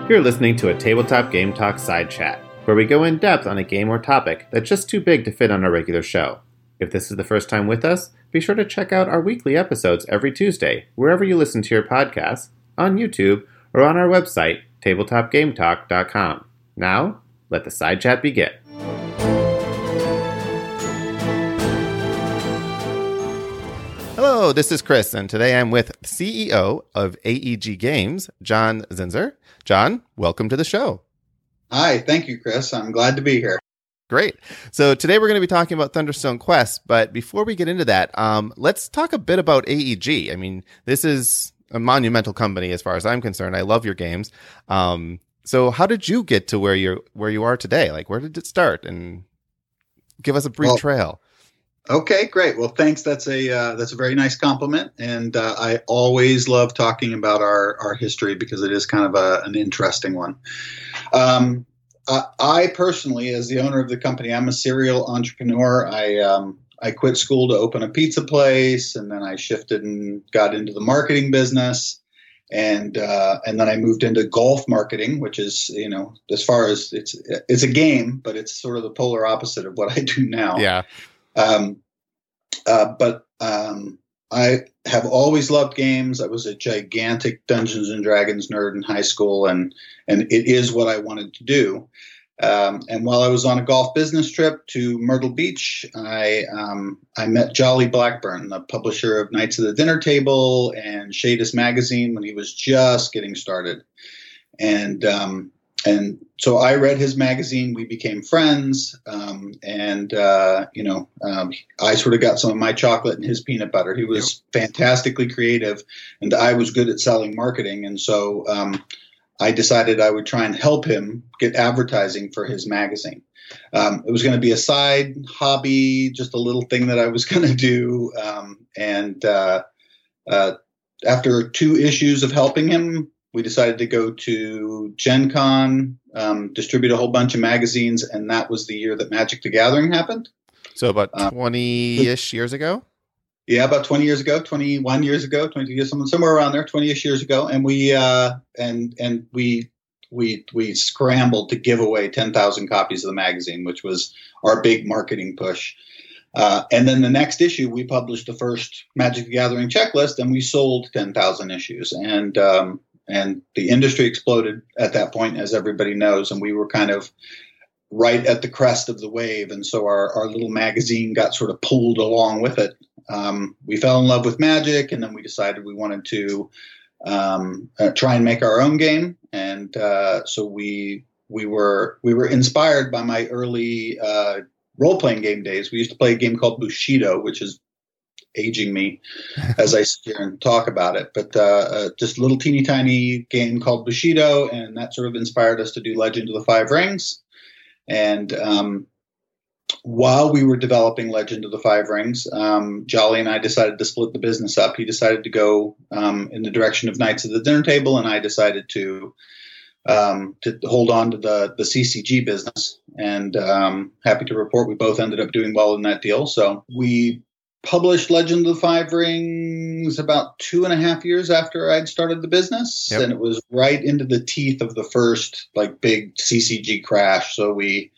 You're listening to a Tabletop Game Talk side chat, where we go in depth on a game or topic that's just too big to fit on our regular show. If this is the first time with us, be sure to check out our weekly episodes every Tuesday, wherever you listen to your podcasts, on YouTube, or on our website, tabletopgametalk.com. Now, let the side chat begin. Hello, this is Chris, and today I'm with CEO of AEG Games, John Zinzer. John, welcome to the show. Hi, thank you, Chris. I'm glad to be here. Great. So today we're going to be talking about Thunderstone Quest, but before we get into that, let's talk a bit about AEG. I mean, this is a monumental company as far as I'm concerned. I love your games. So how did you get to where you are today? Like, where did it start? And give us a brief trail. Okay, great. Well, thanks. That's a very nice compliment, and I always love talking about our history because it is kind of an interesting one. I personally, as the owner of the company, I'm a serial entrepreneur. I quit school to open a pizza place, and then I shifted and got into the marketing business, and then I moved into golf marketing, which is, as far as it's a game, but it's sort of the polar opposite of what I do now. Yeah. But I have always loved games. I was a gigantic Dungeons and Dragons nerd in high school, and it is what I wanted to do. And while I was on a golf business trip to Myrtle Beach, I met Jolly Blackburn, the publisher of Knights of the Dinner Table and Shadis Magazine, when he was just getting started. And so I read his magazine. We became friends, I sort of got some of my chocolate and his peanut butter. He was fantastically creative, and I was good at selling marketing. And so I decided I would try and help him get advertising for his magazine. It was going to be a side hobby, just a little thing that I was going to do. After 2 issues of helping him, we decided to go to Gen Con, distribute a whole bunch of magazines, and that was the year that Magic the Gathering happened. So about 20-ish years ago? Yeah, about 20 years ago, 21 years ago, 22 years, somewhere around there, 20-ish years ago. And we scrambled to give away 10,000 copies of the magazine, which was our big marketing push. And then the next issue, we published the first Magic the Gathering checklist, and we sold 10,000 issues. And the industry exploded at that point, as everybody knows, and we were kind of right at the crest of the wave. And so our little magazine got sort of pulled along with it. We fell in love with Magic, and then we decided we wanted to try and make our own game. And so we were inspired by my early role-playing game days. We used to play a game called Bushido, which is aging me as I sit here and talk about it, but just a little teeny tiny game called Bushido, and that sort of inspired us to do Legend of the Five Rings. And while we were developing Legend of the Five Rings, Jolly and I decided to split the business up. He decided to go in the direction of Knights of the Dinner Table, and I decided to hold on to the CCG business. And happy to report we both ended up doing well in that deal. So we published Legend of the Five Rings about 2.5 years after I'd started the business. Yep. And it was right into the teeth of the first big CCG crash. So we,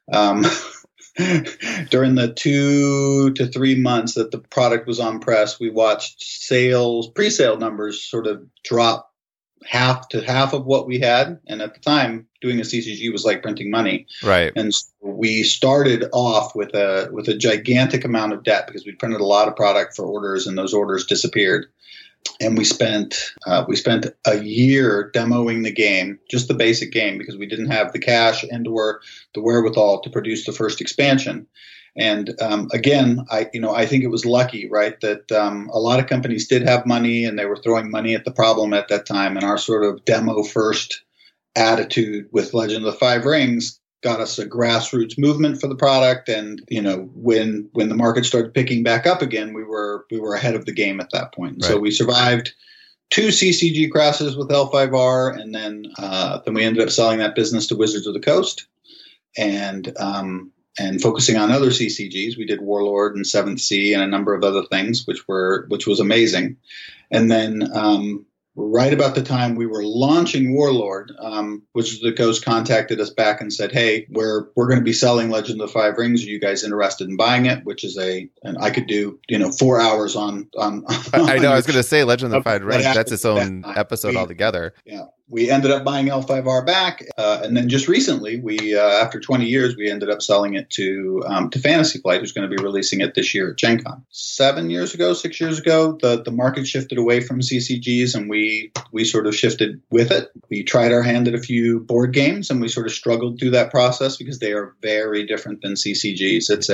during the 2 to 3 months that the product was on press, we watched pre-sale numbers sort of drop half of what we had. And at the time, doing a CCG was like printing money. Right. And so we started off with a gigantic amount of debt because we printed a lot of product for orders, and those orders disappeared. And we spent a year demoing the game, just the basic game, because we didn't have the cash and/or the wherewithal to produce the first expansion. And again, I think it was lucky, right, that a lot of companies did have money and they were throwing money at the problem at that time. And our sort of demo first attitude with Legend of the Five Rings got us a grassroots movement for the product. And when the market started picking back up again, we were ahead of the game at that point. Right. So we survived 2 CCG crashes with L5R, and then we ended up selling that business to Wizards of the Coast. And focusing on other CCGs, we did Warlord and Seventh Sea and a number of other things, which was amazing. And then right about the time we were launching Warlord, Wizards of the Coast contacted us back and said, "Hey, we're going to be selling Legend of the Five Rings. Are you guys interested in buying it?" Which is and I could do 4 hours on. I know. I was going to say Legend of the Five Rings. That's its own episode altogether. Yeah. We ended up buying L5R back, and then just recently, we after 20 years, we ended up selling it to Fantasy Flight, who's going to be releasing it this year at Gen Con. 6 years ago, the market shifted away from CCGs, and we sort of shifted with it. We tried our hand at a few board games, and we sort of struggled through that process because they are very different than CCGs. It's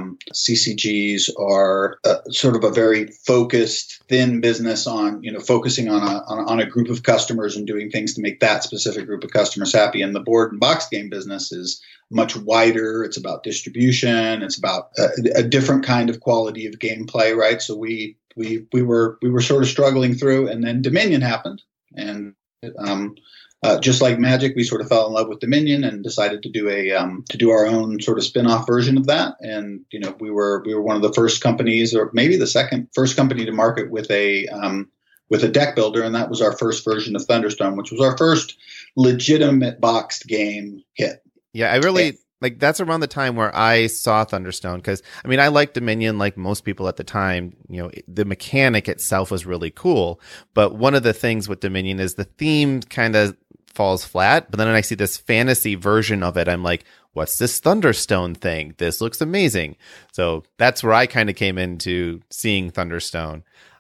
CCGs are sort of a very focused, thin business on focusing on a group of customers and doing things to make that specific group of customers happy. And the board and box game business is much wider. It's about distribution. It's about a different kind of quality of gameplay, right? So we were sort of struggling through, and then Dominion happened, and just like Magic, we sort of fell in love with Dominion and decided to do our own sort of spin-off version of that. And we were one of the first companies, or maybe the second first company to market with a deck builder, and that was our first version of Thunderstone, which was our first legitimate boxed game hit. Yeah, I really like that's around the time where I saw Thunderstone, because I liked Dominion like most people at the time. The mechanic itself was really cool, but one of the things with Dominion is the theme kind of falls flat. But then when I see this fantasy version of it, I'm like, what's this Thunderstone thing? This looks amazing. So that's where I kind of came into seeing Thunderstone.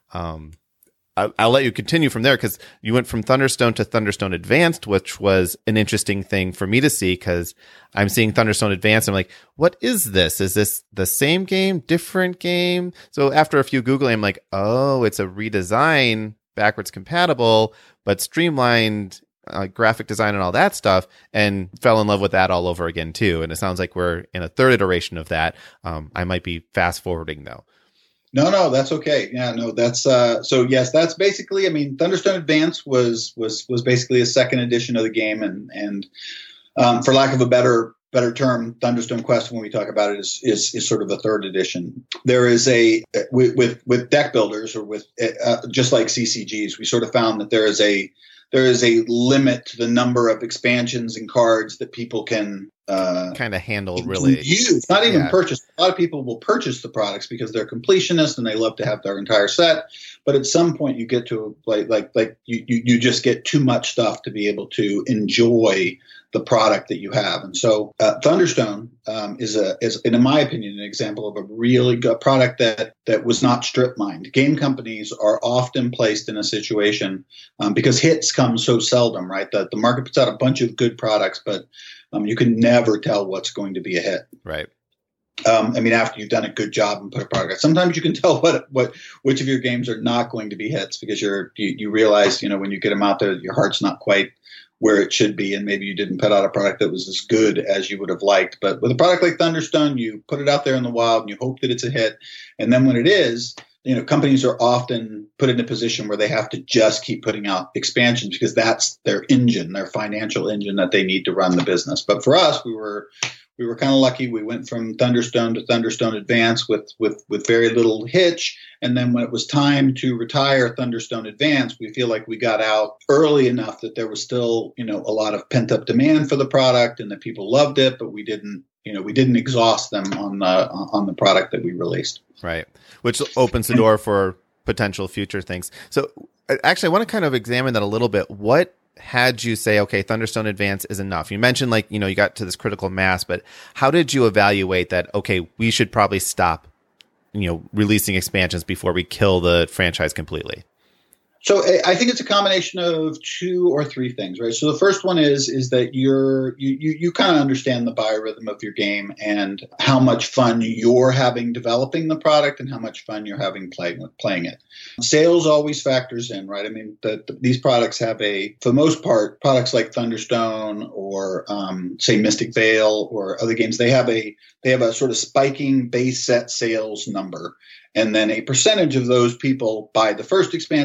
I'll let you continue from there, because you went from Thunderstone to Thunderstone Advanced, which was an interesting thing for me to see, because I'm seeing Thunderstone Advanced. I'm like, what is this? Is this the same game, different game? So after a few Googling, I'm like, oh, it's a redesign, backwards compatible, but streamlined graphic design and all that stuff, and fell in love with that all over again too. And it sounds like we're in a third iteration of that. I might be fast forwarding though. No, that's okay. Yeah, no, that's so yes, that's basically. Thunderstone Advance was basically a second edition of the game, and for lack of a better term, Thunderstone Quest, when we talk about it, is sort of a third edition. There is with deck builders, or with just like CCGs, we sort of found that there is a limit to the number of expansions and cards that people can kind of handle, really use, not even purchase. A lot of people will purchase the products because they're completionists and they love to have their entire set. But at some point you get to like you just get too much stuff to be able to enjoy the product that you have. And so Thunderstone is in my opinion, an example of a really good product that was not strip mined. Game companies are often placed in a situation because hits come so seldom, right? The market puts out a bunch of good products, but you can never tell what's going to be a hit. Right. After you've done a good job and put a product out, sometimes you can tell which of your games are not going to be hits, because you realize, when you get them out there, your heart's not quite where it should be, and maybe you didn't put out a product that was as good as you would have liked. But with a product like Thunderstone, you put it out there in the wild and you hope that it's a hit. And then when it is, companies are often put in a position where they have to just keep putting out expansions because that's their engine, their financial engine that they need to run the business. But for us, we were kind of lucky. We went from Thunderstone to Thunderstone Advance with very little hitch. And then when it was time to retire Thunderstone Advance, we feel like we got out early enough that there was still, a lot of pent up demand for the product and that people loved it, but we didn't exhaust them on the product that we released. Right. Which opens the door for potential future things. So actually, I want to kind of examine that a little bit. What had you say, okay, Thunderstone Advance is enough? You mentioned you got to this critical mass, but how did you evaluate that, okay, we should probably stop, releasing expansions before we kill the franchise completely? So I think it's a combination of two or three things, right? So the first one is that you kind of understand the biorhythm of your game and how much fun you're having developing the product and how much fun you're having playing it. Sales always factors in, right? These products have for the most part, products like Thunderstone or say Mystic Vale or other games, they have a sort of spiking base set sales number. And then a percentage of those people buy the first expansion and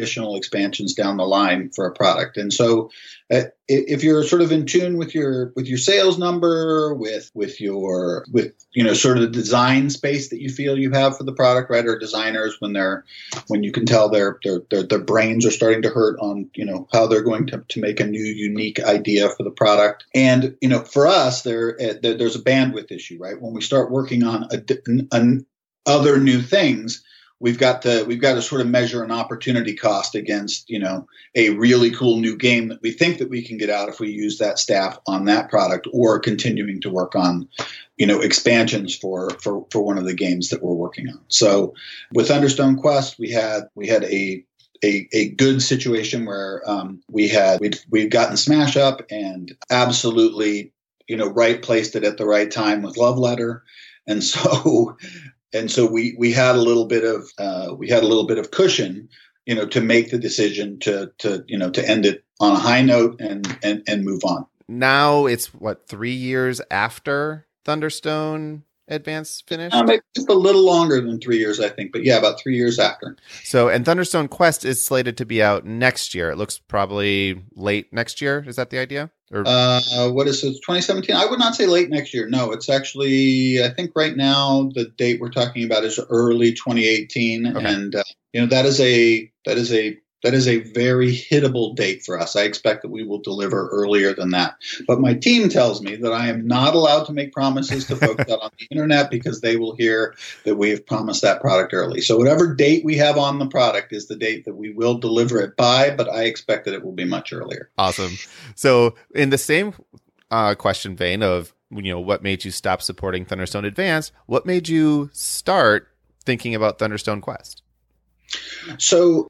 additional expansions down the line for a product. And so if you're sort of in tune with your sales number, with sort of the design space that you feel you have for the product, right? Or designers when you can tell their brains are starting to hurt on, how they're going to make a new unique idea for the product. And, for us, there's a bandwidth issue, right? When we start working on other new things, we've got to sort of measure an opportunity cost against, a really cool new game that we think that we can get out if we use that staff on that product, or continuing to work on, expansions for one of the games that we're working on. So with Thunderstone Quest, we had a good situation where we'd gotten Smash Up and absolutely, placed it at the right time with Love Letter. And so we had a little bit of cushion, to make the decision to end it on a high note and move on. Now it's 3 years after Thunderstone Advance finished? Just a little longer than 3 years, I think, but yeah, about 3 years after. So, and Thunderstone Quest is slated to be out next year. It looks probably late next year. Is that the idea? Or what is it? 2017? I would not say late next year. No, it's actually, I think right now the date we're talking about is early 2018, okay. And that is a very hittable date for us. I expect that we will deliver earlier than that. But my team tells me that I am not allowed to make promises to folks out on the internet, because they will hear that we have promised that product early. So whatever date we have on the product is the date that we will deliver it by, but I expect that it will be much earlier. Awesome. So in the same question vein of, what made you stop supporting Thunderstone Advance, what made you start thinking about Thunderstone Quest? So,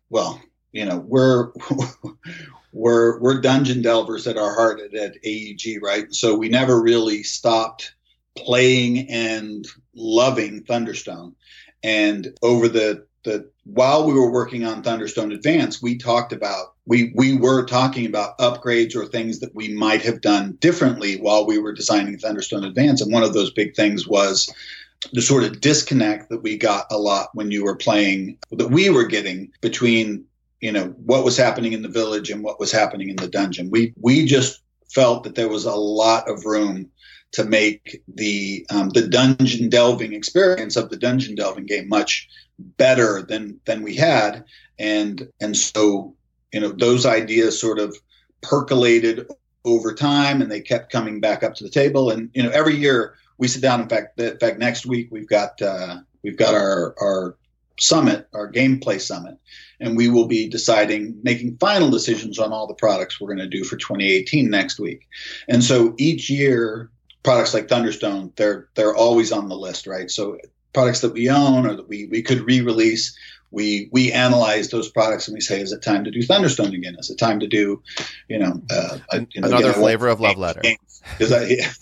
we're dungeon delvers at our heart at AEG, right? So we never really stopped playing and loving Thunderstone. And over while we were working on Thunderstone Advance, we were talking about upgrades or things that we might have done differently while we were designing Thunderstone Advance. And one of those big things was the sort of disconnect that we got a lot when you were playing, that we were getting between what was happening in the village and what was happening in the dungeon. We just felt that there was a lot of room to make the dungeon delving experience of the dungeon delving game much better than we had. And so, those ideas sort of percolated over time, and they kept coming back up to the table. And, every year we sit down. In fact, next week we've got our summit, our gameplay summit, and we will be making final decisions on all the products we're going to do for 2018 next week. And so each year, products like Thunderstone, they're always on the list, right? So products that we own or that we could re-release, we analyze those products and we say, is it time to do Thunderstone again? Is it time to do, another flavor of Love Letter? Because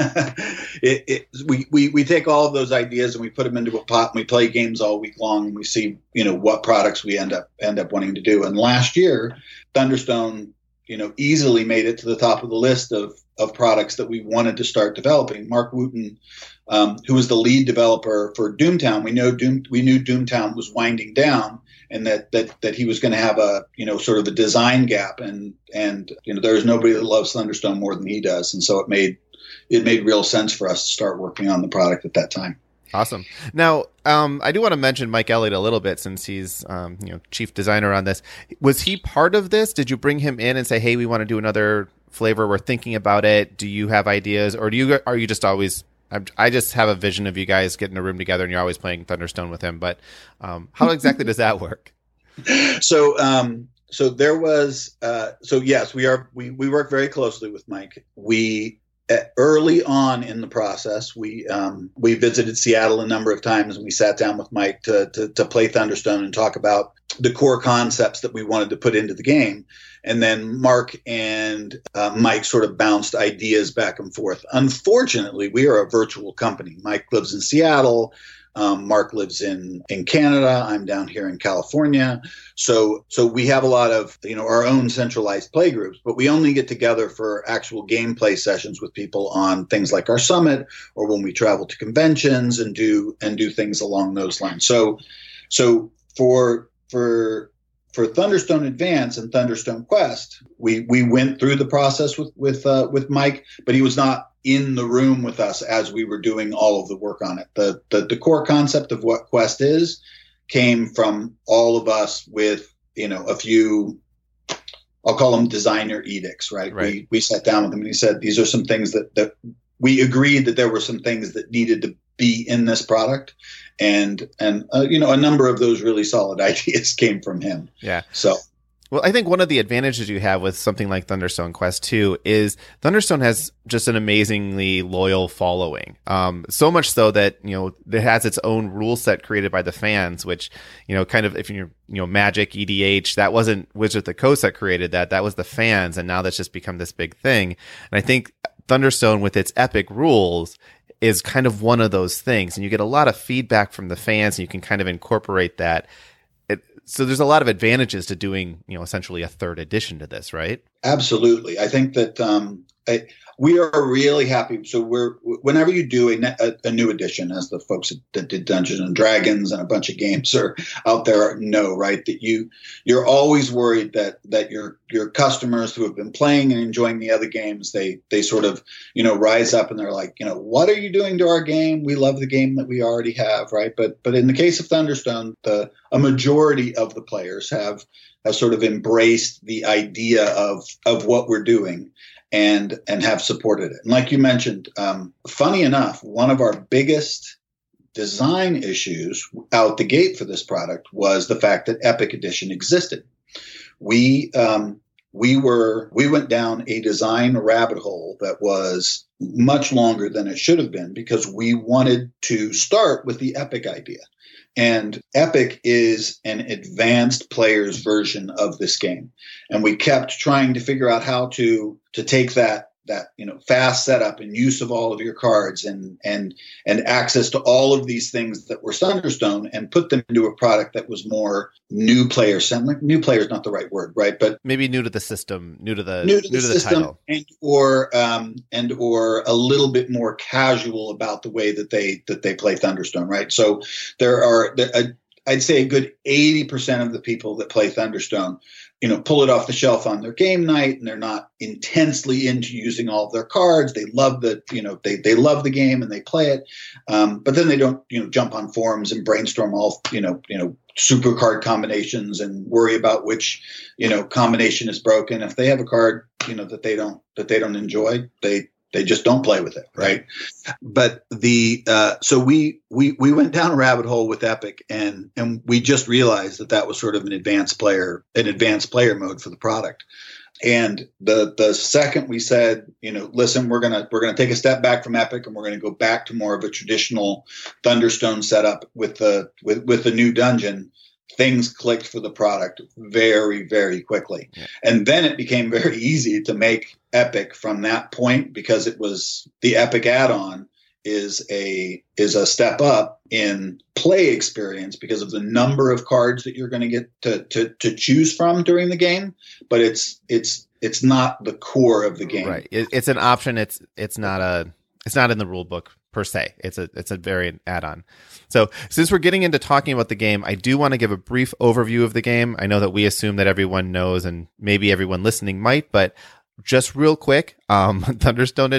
we take all of those ideas and we put them into a pot and we play games all week long, and we see what products we end up wanting to do. And last year, Thunderstone easily made it to the top of the list of products that we wanted to start developing. Mark Wooten, who was the lead developer for Doomtown, we knew Doomtown was winding down, and that he was going to have a sort of a design gap, and there's nobody that loves Thunderstone more than he does, and so it made real sense for us to start working on the product at that time. Awesome. Now, I do want to mention Mike Elliott a little bit, since he's chief designer on this. Was he part of this? Did you bring him in and say, hey, we want to do another flavor, we're thinking about it? Do you have ideas, or are you just always? I just have a vision of you guys getting a room together and you're always playing Thunderstone with him. But how exactly does that work? So there was. So yes, we work very closely with Mike. Early on in the process, we visited Seattle a number of times, and we sat down with Mike to play Thunderstone and talk about the core concepts that we wanted to put into the game. And then Mark and Mike sort of bounced ideas back and forth. Unfortunately, we are a virtual company. Mike lives in Seattle. Mark lives in Canada. I'm down here in California. So we have a lot of, our own centralized play groups, but we only get together for actual gameplay sessions with people on things like our summit, or when we travel to conventions and do things along those lines. So for for Thunderstone Advance and Thunderstone Quest, we went through the process with Mike, but he was not in the room with us as we were doing all of the work on it. The core concept of what Quest is came from all of us with, a few, I'll call them designer edicts, right? We sat down with him and he said, these are some things that we agreed that there were some things that needed to be in this product. And a number of those really solid ideas came from him. Yeah. So, well, I think one of the advantages you have with something like Thunderstone Quest 2 is Thunderstone has just an amazingly loyal following. So much so that, it has its own rule set created by the fans, which, kind of, if you're, Magic, EDH, that wasn't Wizards of the Coast that created that. That was the fans. And now that's just become this big thing. And I think Thunderstone with its epic rules is kind of one of those things. And you get a lot of feedback from the fans and you can kind of incorporate that. So there's a lot of advantages to doing, essentially a third edition to this, right? Absolutely. I think that we are really happy. So whenever you do a new edition, as the folks that did Dungeons and Dragons and a bunch of games are out there know, right, that you're always worried that your customers who have been playing and enjoying the other games, they sort of, rise up and they're like, what are you doing to our game? We love the game that we already have, right? But in the case of Thunderstone, a majority of the players have sort of embraced the idea of what we're doing and have supported it. And like you mentioned, funny enough, one of our biggest design issues out the gate for this product was the fact that Epic Edition existed. We went down a design rabbit hole that was much longer than it should have been because we wanted to start with the Epic idea. And Epic is an advanced player's version of this game. And we kept trying to figure out how to take that fast setup and use of all of your cards and access to all of these things that were Thunderstone and put them into a product that was more new player centric. New player is not the right word, right? But maybe new to the system, new to the system, and or a little bit more casual about the way that they play Thunderstone, right? So I'd say a good 80% of the people that play Thunderstone, pull it off the shelf on their game night, and they're not intensely into using all of their cards. They love they love the game and they play it, but then they don't, jump on forums and brainstorm all, super card combinations and worry about which, combination is broken. If they have a card, that they don't enjoy, they just don't play with it, right? But so we went down a rabbit hole with Epic, and we just realized that was sort of an advanced player mode for the product. And the second we said, listen, we're gonna take a step back from Epic, and we're gonna go back to more of a traditional Thunderstone setup with the new dungeon. Things clicked for the product very, very quickly. Yeah. And then it became very easy to make Epic from that point, because it was the Epic add-on is a step up in play experience because of the number of cards that you're going to get to choose from during the game. But it's not the core of the game. Right. It's an option. It's not in the rule book per se. It's a variant add-on. So since we're getting into talking about the game, I do want to give a brief overview of the game. I know that we assume that everyone knows, and maybe everyone listening might, but just real quick, Thunderstone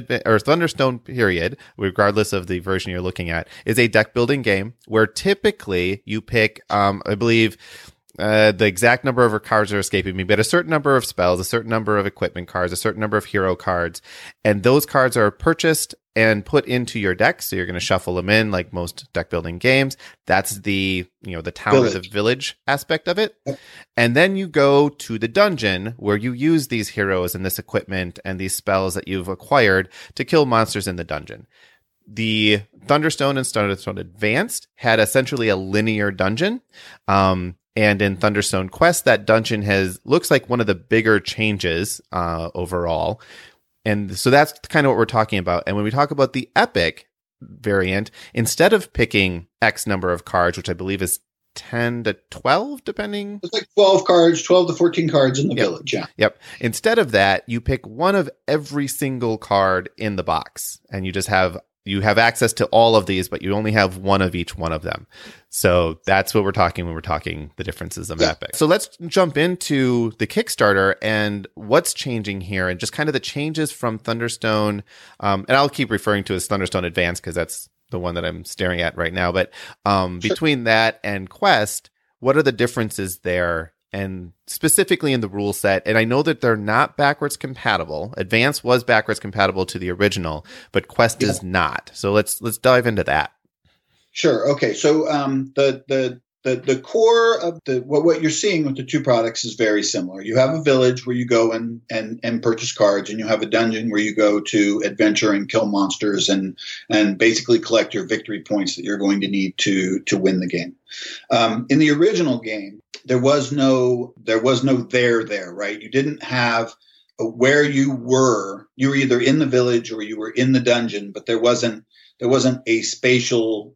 period, regardless of the version you're looking at, is a deck building game where typically you pick, I believe, the exact number of cards are escaping me, but a certain number of spells, a certain number of equipment cards, a certain number of hero cards, and those cards are purchased and put into your deck. So you're going to shuffle them in like most deck building games. That's the town or the village aspect of it. And then you go to the dungeon where you use these heroes and this equipment and these spells that you've acquired to kill monsters in the dungeon. The Thunderstone and Thunderstone Advanced had essentially a linear dungeon. And in Thunderstone Quest, that dungeon looks like one of the bigger changes overall. And so that's kind of what we're talking about. And when we talk about the Epic variant, instead of picking X number of cards, which I believe is 10 to 12, depending. It's like 12 cards, 12 to 14 cards in the village. Yeah. Yep. Instead of that, you pick one of every single card in the box, and you just have you have access to all of these, but you only have one of each one of them. So that's what we're talking when we're talking the differences of Epic. So let's jump into the Kickstarter and what's changing here, and just kind of the changes from Thunderstone. And I'll keep referring to as Thunderstone Advanced because that's the one that I'm staring at right now. But between that and Quest, what are the differences there? And specifically in the rule set, and I know that they're not backwards compatible. Advance was backwards compatible to the original, but Quest is not. So let's dive into that. Sure. Okay. So the core of what you're seeing with the two products is very similar. You have a village where you go and purchase cards, and you have a dungeon where you go to adventure and kill monsters and basically collect your victory points that you're going to need to win the game. In the original game, there was no there, right? You didn't have where you were. You were either in the village or you were in the dungeon, but there wasn't a spatial.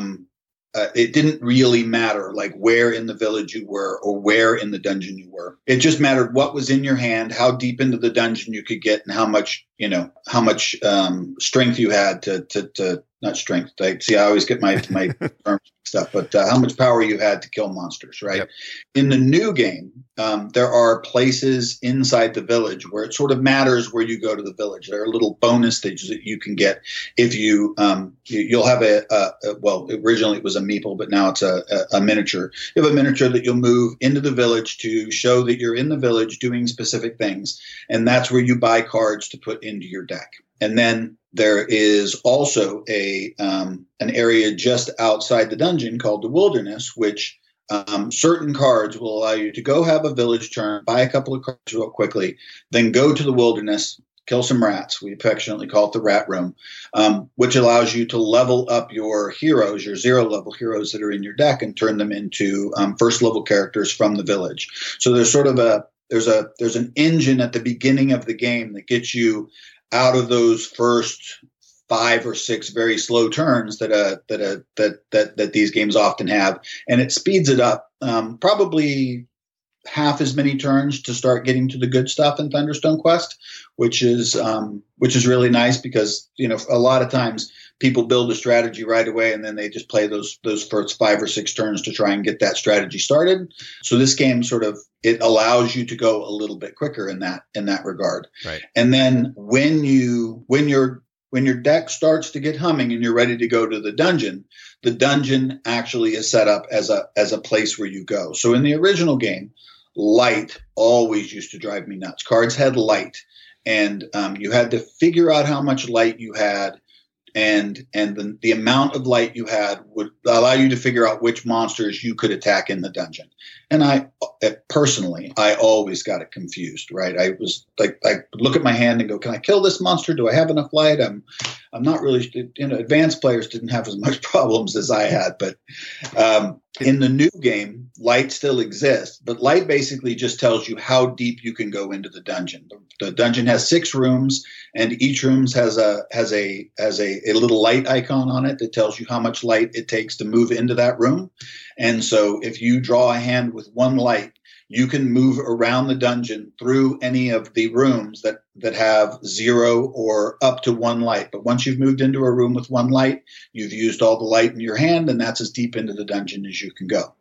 It didn't really matter like where in the village you were or where in the dungeon you were. It just mattered what was in your hand, how deep into the dungeon you could get, and how much strength you had to not strength. I always get my terms stuff, but how much power you had to kill monsters, right? Yep. In the new game, there are places inside the village where it sort of matters where you go to the village. There are little bonus stages that you can get if you'll have originally it was a meeple, but now it's a miniature. You have a miniature that you'll move into the village to show that you're in the village doing specific things, and that's where you buy cards to put into your deck. And then there is also an area just outside the dungeon called the Wilderness, which certain cards will allow you to go have a village turn, buy a couple of cards real quickly, then go to the Wilderness, kill some rats. We affectionately call it the Rat Room, which allows you to level up your heroes, your 0-level heroes that are in your deck, and turn them into first-level characters from the village. So there's sort of there's an engine at the beginning of the game that gets you out of those first 5 or 6 very slow turns that these games often have, and it speeds it up probably half as many turns to start getting to the good stuff in Thunderstone Quest, which is really nice because a lot of times people build a strategy right away and then they just play those first 5 or 6 turns to try and get that strategy started. So this game it allows you to go a little bit quicker in that regard. Right. And then when your deck starts to get humming and you're ready to go to the dungeon actually is set up as a place where you go. So in the original game, light always used to drive me nuts. Cards had light, and you had to figure out how much light you had, and the amount of light you had would allow you to figure out which monsters you could attack in the dungeon. And I always got it confused, right? I was like, I would look at my hand and go, can I kill this monster? Do I have enough light? I'm not really, advanced players didn't have as much problems as I had, but in the new game, light still exists, but light basically just tells you how deep you can go into the dungeon. The dungeon has 6 rooms, and each room has a little light icon on it that tells you how much light it takes to move into that room. And so if you draw a hand with 1 light, you can move around the dungeon through any of the rooms that have 0 or up to 1 light. But once you've moved into a room with 1 light, you've used all the light in your hand, and that's as deep into the dungeon as you can go.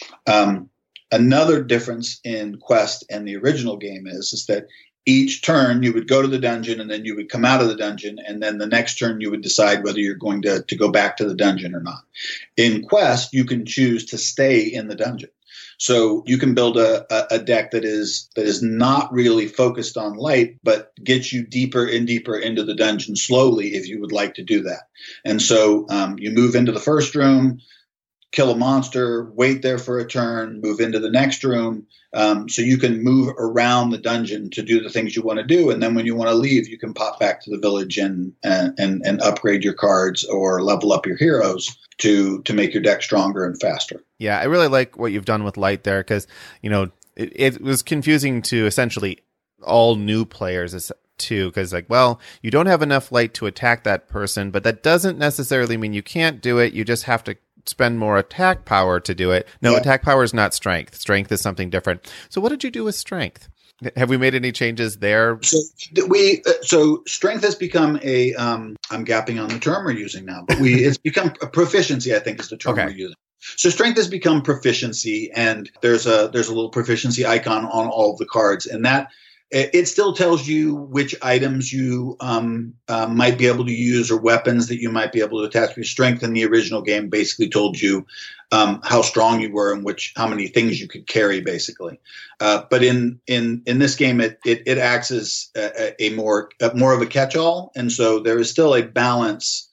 Another difference in Quest and the original game is that each turn you would go to the dungeon, and then you would come out of the dungeon, and then the next turn you would decide whether you're going to go back to the dungeon or not. In Quest, you can choose to stay in the dungeon. So you can build a deck that is not really focused on light, but gets you deeper and deeper into the dungeon slowly if you would like to do that. And so you move into the first room, kill a monster, wait there for a turn, move into the next room. So you can move around the dungeon to do the things you want to do. And then when you want to leave, you can pop back to the village and upgrade your cards or level up your heroes to make your deck stronger and faster. Yeah, I really like what you've done with light there because, it was confusing to essentially all new players too, because you don't have enough light to attack that person, but that doesn't necessarily mean you can't do it. You just have to spend more attack power to do it. No, yeah. Attack power is not strength. Strength is something different. So what did you do with strength? Have we made any changes there? So strength has become a I'm gapping on the term we're using now, but it's become a proficiency, I think is the term we're using. So strength has become proficiency, and there's a little proficiency icon on all of the cards, and that it still tells you which items you might be able to use or weapons that you might be able to attach to your strength. In the original game, basically told you how strong you were and how many things you could carry, basically. But in this game, it acts as a more of a catch-all, and so there is still a balance.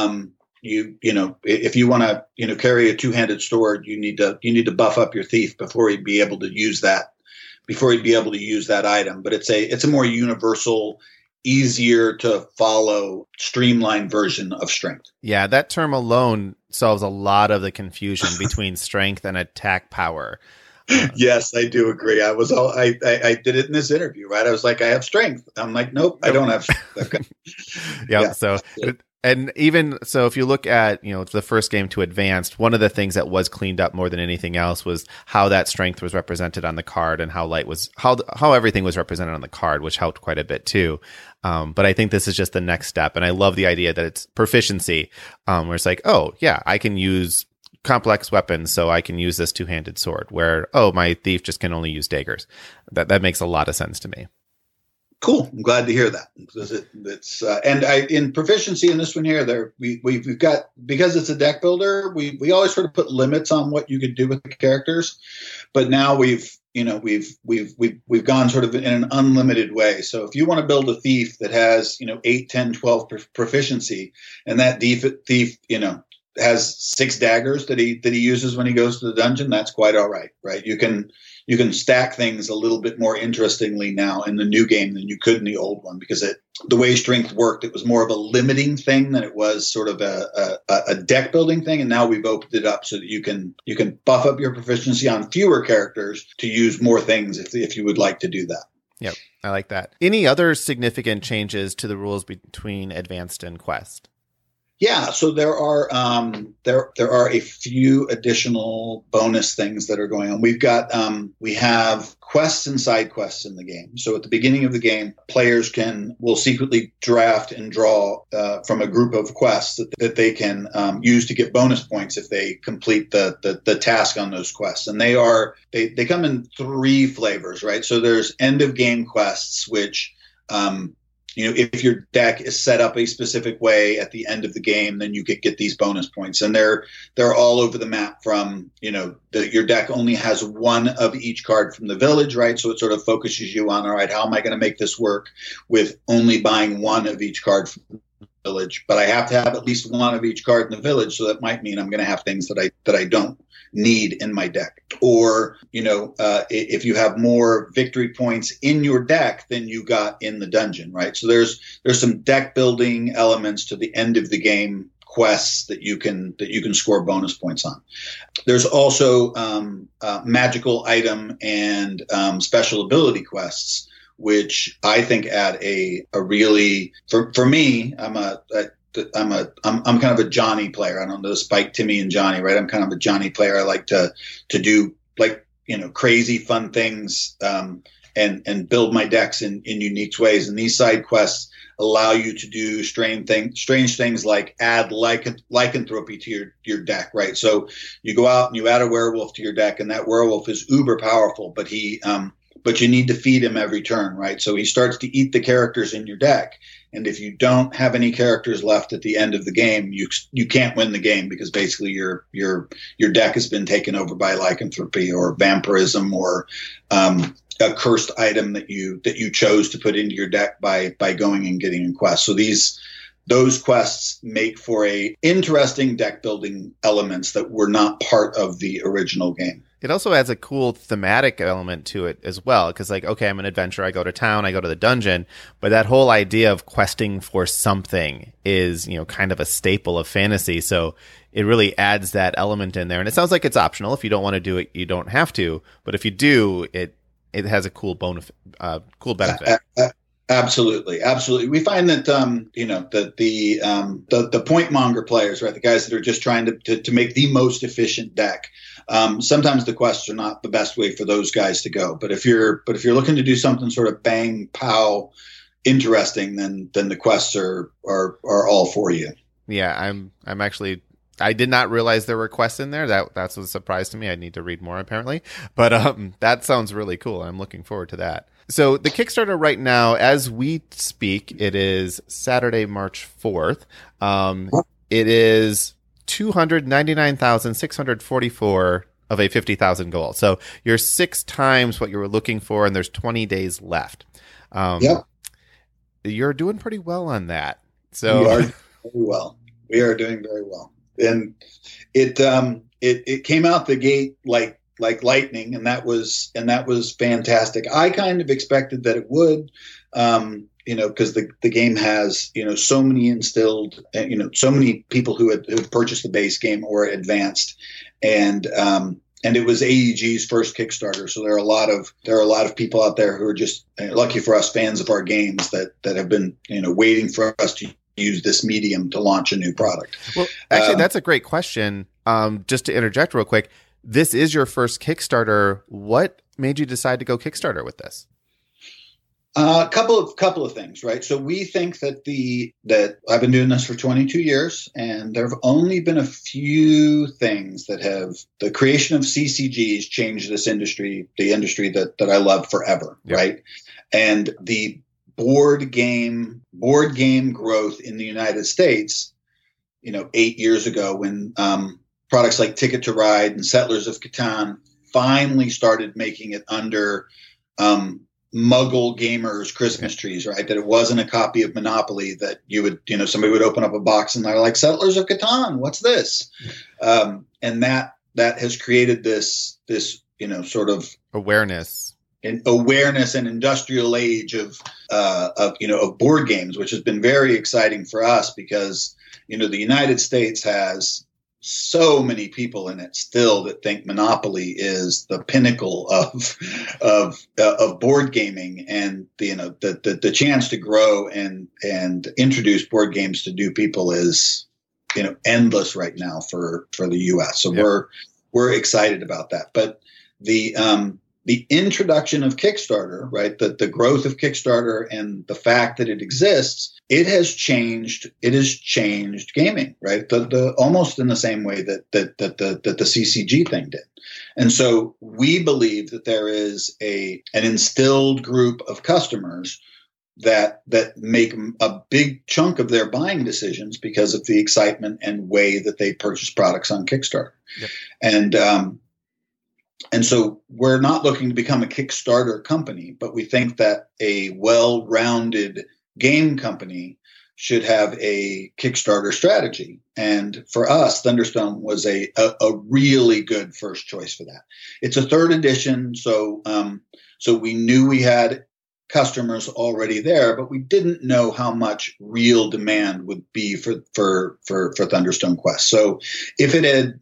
If you want to carry a two-handed sword, you need to buff up your thief before he'd be able to use that. Before he'd be able to use that item. But it's a more universal, easier to follow, streamlined version of strength. Yeah, that term alone solves a lot of the confusion between strength and attack power. Yes, I do agree. I did it in this interview, right? I was like, I have strength. I'm like, nope, I don't have strength. Okay. Yeah. So, and even so, if you look at, the first game to Advanced, one of the things that was cleaned up more than anything else was how that strength was represented on the card and how everything was represented on the card, which helped quite a bit too. But I think this is just the next step. And I love the idea that it's proficiency, where it's like, oh yeah, I can use complex weapons, so I can use this two-handed sword, where, oh, my thief just can only use daggers. That makes a lot of sense to me. Cool. I'm glad to hear that. In proficiency in this one here, we've got, because it's a deck builder, we always sort of put limits on what you could do with the characters, but now we've gone sort of in an unlimited way. So if you want to build a thief that has 8, 10, 12 proficiency, and that thief has 6 daggers that he uses when he goes to the dungeon, that's quite all right, right? You can stack things a little bit more interestingly now in the new game than you could in the old one, because the way strength worked, it was more of a limiting thing than it was sort of a deck building thing. And now we've opened it up so that you can buff up your proficiency on fewer characters to use more things if you would like to do that. Yep, I like that. Any other significant changes to the rules between Advanced and Quest? Yeah, so there are a few additional bonus things that are going on. We have quests and side quests in the game. So at the beginning of the game, players will secretly draft and draw from a group of quests that they can use to get bonus points if they complete the task on those quests. And they come in 3 flavors, right? So there's end of game quests, which if your deck is set up a specific way at the end of the game, then you could get these bonus points. And they're all over the map from, your deck only has 1 of each card from the village, right? So it sort of focuses you on, all right, how am I going to make this work with only buying 1 of each card from the village? But I have to have at least 1 of each card in the village. So that might mean I'm going to have things that I don't need in my deck. Or, if you have more victory points in your deck than you got in the dungeon, right? So there's some deck building elements to the end of the game quests that you can score bonus points on. There's also magical item and special ability quests, which I think add a really, for me, I'm kind of a Johnny player. I don't know, Spike, Timmy, and Johnny, right? I'm kind of a Johnny player. I like to do crazy fun things and build my decks in unique ways. And these side quests allow you to do strange things like add lycanthropy to your deck, right? So you go out and you add a werewolf to your deck, and that werewolf is uber powerful, but you need to feed him every turn, right? So he starts to eat the characters in your deck. And if you don't have any characters left at the end of the game, you can't win the game, because basically your deck has been taken over by lycanthropy or vampirism or a cursed item that you chose to put into your deck by going and getting a quest. So those quests make for a interesting deck building elements that were not part of the original game. It also adds a cool thematic element to it as well, because okay, I'm an adventurer, I go to town, I go to the dungeon, but that whole idea of questing for something is, kind of a staple of fantasy. So it really adds that element in there. And it sounds like it's optional. If you don't want to do it, you don't have to. But if you do, it has a cool benefit. Absolutely, absolutely. We find that the point monger players, right, the guys that are just trying to make the most efficient deck. Sometimes the quests are not the best way for those guys to go. But if you're looking to do something sort of bang pow interesting, then the quests are all for you. Yeah, I'm actually. I did not realize there were quests in there. That's a surprise to me. I need to read more apparently. But that sounds really cool. I'm looking forward to that. So the Kickstarter right now, as we speak, it is Saturday, March 4th. It is 299,644 of a 50,000 goal. So you're 6 times what you were looking for, and there's 20 days left. Yep. You're doing pretty well on that. So we are doing very well. We are doing very well. And it came out the gate like lightning, and that was fantastic. I kind of expected that it would, because the game has so many instilled, so many people who had purchased the base game or advanced, and it was AEG's first Kickstarter. So there are a lot of people out there who are just lucky for us, fans of our games that have been waiting for us to use this medium to launch a new product. Well, actually, that's a great question. Just to interject real quick, this is your first Kickstarter. What made you decide to go Kickstarter with this? A couple of things, right? So we think that I've been doing this for 22 years, and there have only been a few things that have the creation of CCGs changed this industry, the industry that I love forever, yep. Right? And the board game growth in the United States, 8 years ago when products like Ticket to Ride and Settlers of Catan finally started making it under Muggle gamers' Christmas trees, right? That it wasn't a copy of Monopoly that you would, somebody would open up a box and they're like, Settlers of Catan, what's this? And that has created this sort of awareness and industrial age of board games, which has been very exciting for us because, the United States has so many people in it still that think Monopoly is the pinnacle of board gaming, and the chance to grow and introduce board games to new people is endless right now for the U.S. So yep. We're excited about that, but the introduction of Kickstarter, right? The growth of Kickstarter and the fact that it exists, it has changed gaming, right? The almost in the same way that the CCG thing did. And so we believe that there is an instilled group of customers that make a big chunk of their buying decisions because of the excitement and way that they purchase products on Kickstarter. Yep. And so we're not looking to become a Kickstarter company, but we think that a well-rounded game company should have a Kickstarter strategy. And for us, Thunderstone was a really good first choice for that. It's a 3rd edition, so we knew we had customers already there, but we didn't know how much real demand would be for Thunderstone Quest. So if it had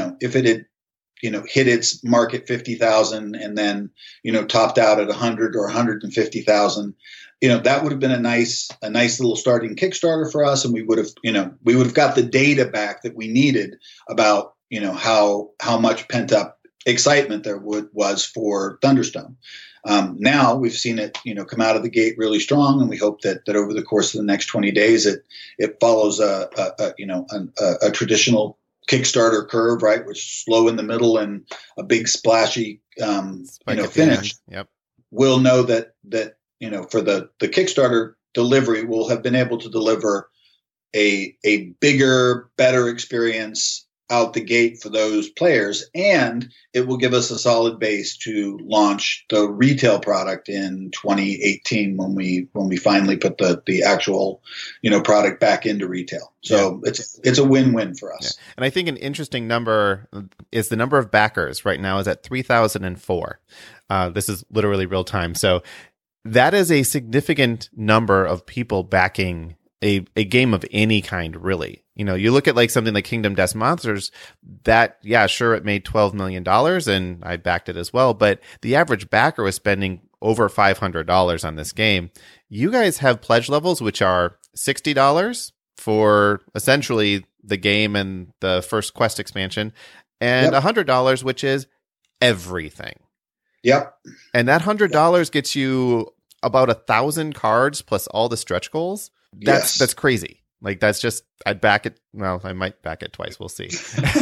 hit its market 50,000 and then, topped out at 100 or 150,000, that would have been a nice little starting Kickstarter for us. And we would have got the data back that we needed about, how much pent up excitement there was for Thunderstone. Now we've seen it, come out of the gate really strong, and we hope that over the course of the next 20 days, it follows a traditional Kickstarter curve, right, which is slow in the middle and a big splashy, finish. Yep. We'll know that for the Kickstarter delivery, we'll have been able to deliver a bigger, better experience out the gate for those players, and it will give us a solid base to launch the retail product in 2018 when we finally put the actual product back into retail. So yeah. It's a win-win for us. Yeah. And I think an interesting number is the number of backers right now is at 3,004. This is literally real time. So that is a significant number of people backing a game of any kind, really. You look at like something like Kingdom Death Monsters, that, yeah, sure, it made $12 million and I backed it as well, but the average backer was spending over $500 on this game. You guys have pledge levels, which are $60 for essentially the game and the first quest expansion, and $100, which is everything. Yep. And that $100 gets you about 1,000 cards plus all the stretch goals. That's crazy. Like, that's just, I'd back it. Well, I might back it twice. We'll see.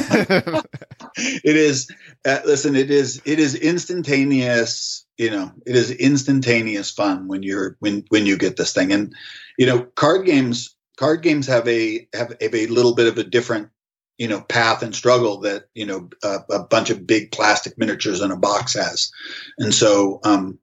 It is, listen, it is instantaneous. It is instantaneous fun when you get this thing. And, card games have a little bit of a different, path and struggle that, a bunch of big plastic miniatures in a box has. And so,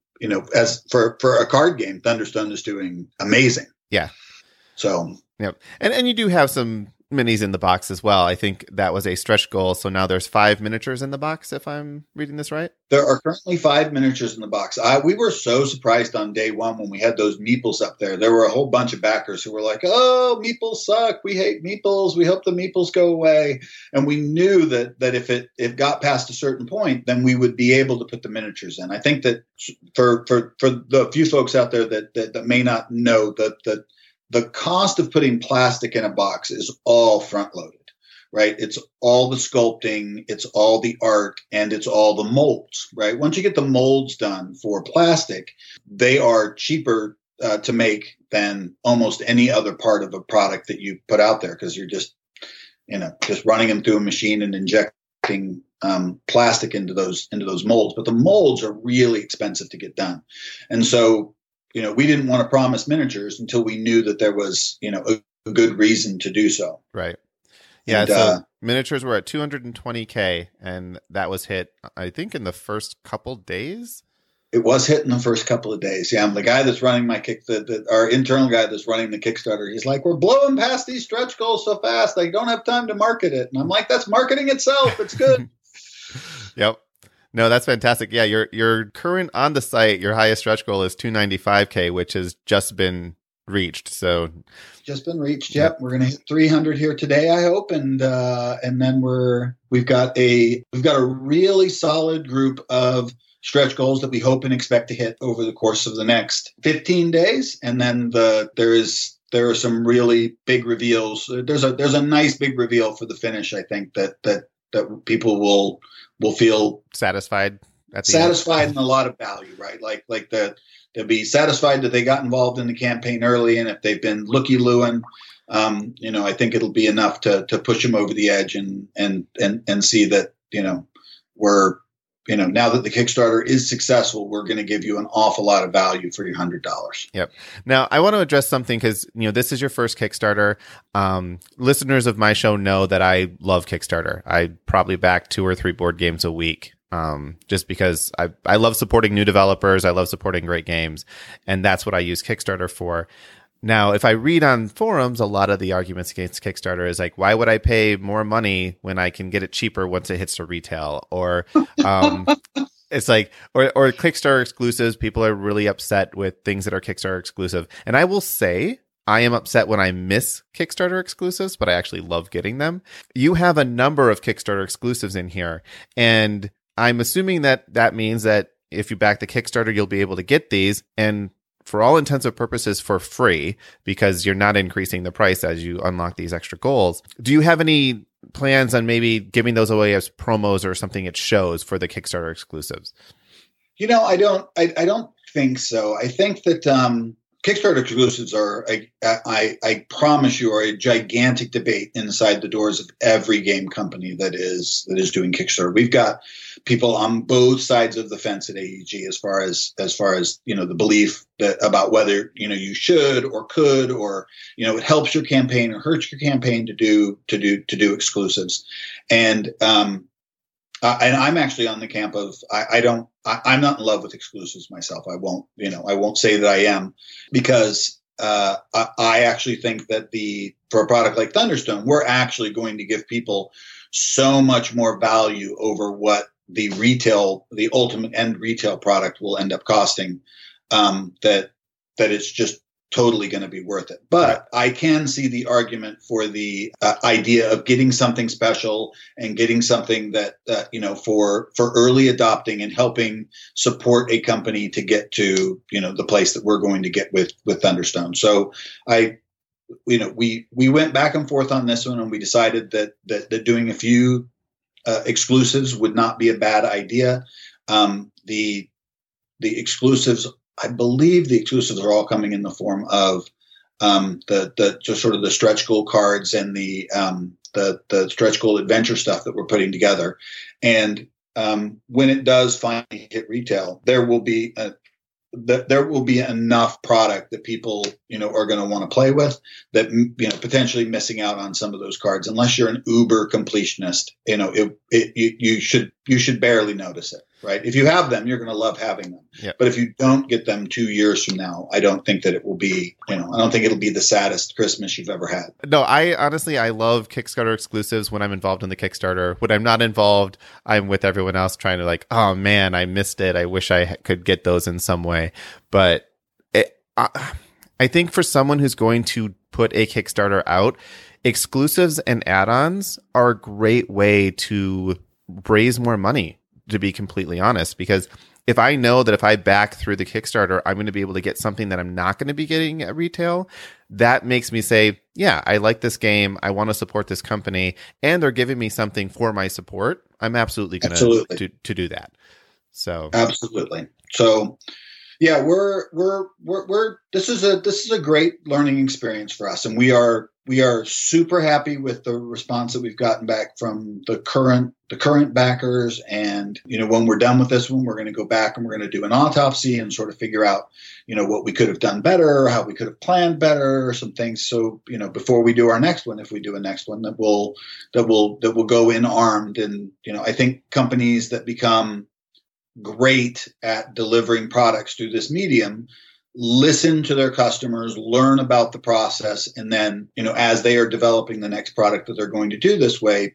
as for a card game, Thunderstone is doing amazing. Yeah. So, yep. And you do have some minis in the box as well. I think that was a stretch goal. So now there's 5 miniatures in the box, if I'm reading this right. There are currently 5 miniatures in the box. We were so surprised on day one when we had those meeples up there. There were a whole bunch of backers who were like, "Oh, meeples suck. We hate meeples. We hope the meeples go away." And we knew that if it got past a certain point, then we would be able to put the miniatures in. I think that for the few folks out there that may not know that the cost of putting plastic in a box is all front loaded, right? It's all the sculpting, it's all the art, and it's all the molds, right? Once you get the molds done for plastic, they are cheaper to make than almost any other part of a product that you put out there, because you're just running them through a machine and injecting plastic into those molds. But the molds are really expensive to get done. And so, we didn't want to promise miniatures until we knew that there was, a good reason to do so. Right. Yeah. And, so miniatures were at $220K, and that was hit, I think, in the first couple days. It was hit in the first couple of days. Yeah. The guy that's running my our internal guy that's running the Kickstarter, he's like, "We're blowing past these stretch goals so fast, I don't have time to market it." And I'm like, "That's marketing itself. It's good." Yep. No, that's fantastic. Yeah, your current on the site, your highest stretch goal is $295K, which has just been reached. So just been reached. Yep, we're going to hit 300 here today, I hope, and then we've got a really solid group of stretch goals that we hope and expect to hit over the course of the next 15 days, and then there are some really big reveals. There's a nice big reveal for the finish. I think that people will feel satisfied and a lot of value, right? Like they'll be satisfied that they got involved in the campaign early, and if they've been looky-looing, I think it'll be enough to push them over the edge and see that we're now that the Kickstarter is successful, we're going to give you an awful lot of value for your $100. Yep. Now, I want to address something because, this is your first Kickstarter. Listeners of my show know that I love Kickstarter. I probably back 2 or 3 board games a week, just because I love supporting new developers. I love supporting great games. And that's what I use Kickstarter for. Now, if I read on forums, a lot of the arguments against Kickstarter is like, why would I pay more money when I can get it cheaper once it hits to retail? Or it's like, or Kickstarter exclusives. People are really upset with things that are Kickstarter exclusive. And I will say, I am upset when I miss Kickstarter exclusives, but I actually love getting them. You have a number of Kickstarter exclusives in here. And I'm assuming that means that if you back the Kickstarter, you'll be able to get these. And for all intents and purposes for free, because you're not increasing the price as you unlock these extra goals. Do you have any plans on maybe giving those away as promos or something it shows for the Kickstarter exclusives? I don't think so. I think that Kickstarter exclusives are, I promise you, are a gigantic debate inside the doors of every game company that is doing Kickstarter. We've got people on both sides of the fence at AEG as far as the belief that about whether you should or could, or it helps your campaign or hurts your campaign to do exclusives. And I'm actually on the camp of I'm not in love with exclusives myself. I won't say that I am, because I actually think that for a product like Thunderstone, we're actually going to give people so much more value over what the ultimate end retail product will end up costing, that it's just totally going to be worth it. But I can see the argument for the idea of getting something special and getting something that, for early adopting and helping support a company to get to, the place that we're going to get with Thunderstone. So we went back and forth on this one, and we decided that doing a few exclusives would not be a bad idea. The exclusives, I believe the exclusives are all coming in the form of the just sort of the stretch goal cards and the stretch goal adventure stuff that we're putting together. And when it does finally hit retail, there will be enough product that people are going to want to play with, that potentially missing out on some of those cards, unless you're an uber completionist, you should barely notice it. Right. If you have them, you're going to love having them. Yep. But if you don't get them 2 years from now, I don't think that it will be, I don't think it'll be the saddest Christmas you've ever had. No, I love Kickstarter exclusives when I'm involved in the Kickstarter. When I'm not involved, I'm with everyone else trying to like, oh man, I missed it. I wish I could get those in some way. But I think for someone who's going to put a Kickstarter out, exclusives and add-ons are a great way to raise more money, to be completely honest, because if I know that if I back through the Kickstarter, I'm going to be able to get something that I'm not going to be getting at retail, that makes me say, yeah, I like this game. I want to support this company, and they're giving me something for my support. I'm absolutely going to do that. So absolutely. So yeah, this is a great learning experience for us, and we are super happy with the response that we've gotten back from the current backers. And when we're done with this one, we're going to go back and we're going to do an autopsy and sort of figure out what we could have done better, how we could have planned better, or some things. So before we do our next one, if we do a next one, that will go in armed. And I think companies that become great at delivering products through this medium listen to their customers, learn about the process, and then as they are developing the next product that they're going to do this way,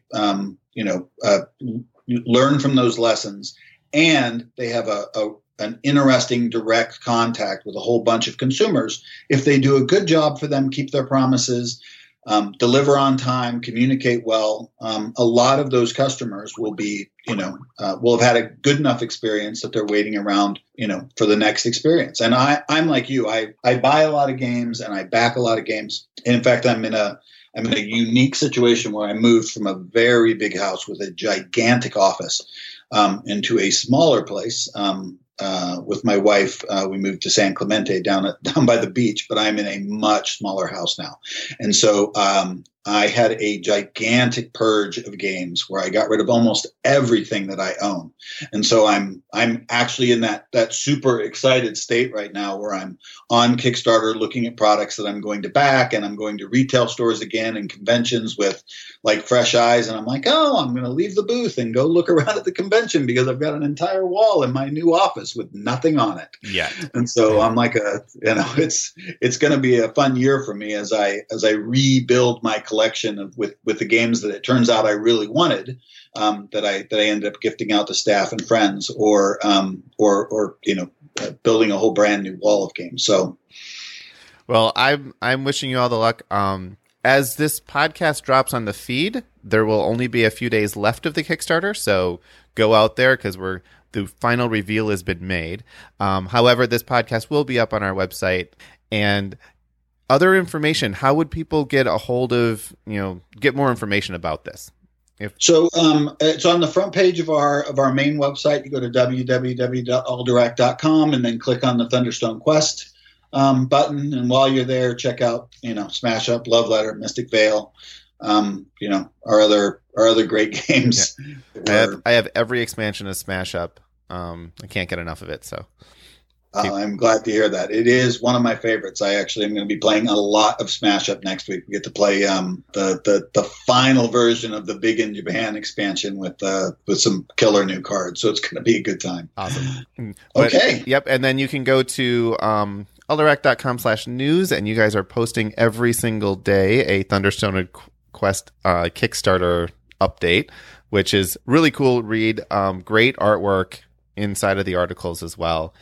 learn from those lessons, and they have an interesting direct contact with a whole bunch of consumers. If they do a good job for them, keep their promises, deliver on time, communicate well, a lot of those customers will be, will have had a good enough experience that they're waiting around, for the next experience. And I'm like you, I buy a lot of games and I back a lot of games. And in fact, I'm in a unique situation where I moved from a very big house with a gigantic office into a smaller place. With my wife, we moved to San Clemente down by the beach, but I'm in a much smaller house now. And so I had a gigantic purge of games where I got rid of almost everything that I own. And so I'm actually in that super excited state right now where I'm on Kickstarter looking at products that I'm going to back, and I'm going to retail stores again and conventions with like fresh eyes. And I'm like, oh, I'm going to leave the booth and go look around at the convention because I've got an entire wall in my new office with nothing on it. Yeah. And so I'm like, it's going to be a fun year for me as I rebuild my collection with the games that it turns out I really wanted, that I ended up gifting out to staff and friends, or building a whole brand new wall of games. So, well, I'm wishing you all the luck. As this podcast drops on the feed, there will only be a few days left of the Kickstarter, so go out there because the final reveal has been made. However, this podcast will be up on our website, and other information. How would people get a hold of, get more information about this? So it's on the front page of our main website. You go to www.alderac.com and then click on the Thunderstone Quest button. And while you're there, check out, Smash Up, Love Letter, Mystic Vale, our other great games. Yeah. I have every expansion of Smash Up. I can't get enough of it. So I'm glad to hear that. It is one of my favorites. I actually am going to be playing a lot of Smash Up next week. We get to play the final version of the Big in Japan expansion with some killer new cards. So it's going to be a good time. Awesome. Okay. Yep. And then you can go to alderac.com/news, and you guys are posting every single day a Thunderstone Quest Kickstarter update, which is really cool read. Great artwork inside of the articles as well.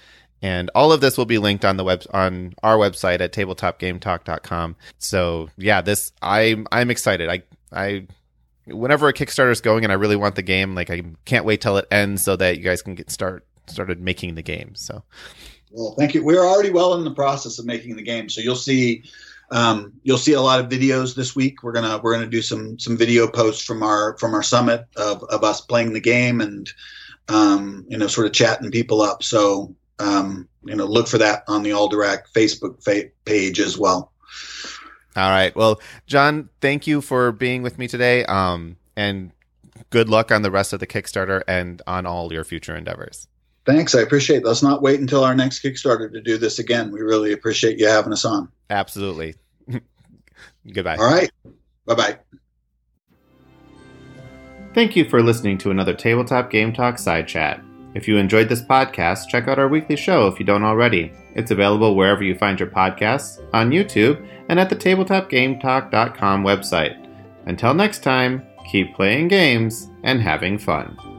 And all of this will be linked on on our website at tabletopgametalk.com. So yeah, I'm excited. I whenever a Kickstarter is going and I really want the game, like I can't wait till it ends so that you guys can started making the game. So, well, thank you. We're already well in the process of making the game, so you'll see a lot of videos this week. We're gonna do some video posts from our summit of us playing the game and sort of chatting people up. So look for that on the Alderac Facebook page as well. All right. Well, John, thank you for being with me today. And good luck on the rest of the Kickstarter and on all your future endeavors. Thanks. I appreciate it. Let's not wait until our next Kickstarter to do this again. We really appreciate you having us on. Absolutely. Goodbye. All right. Bye-bye. Thank you for listening to another Tabletop Game Talk Side Chat. If you enjoyed this podcast, check out our weekly show if you don't already. It's available wherever you find your podcasts, on YouTube, and at the tabletopgametalk.com website. Until next time, keep playing games and having fun.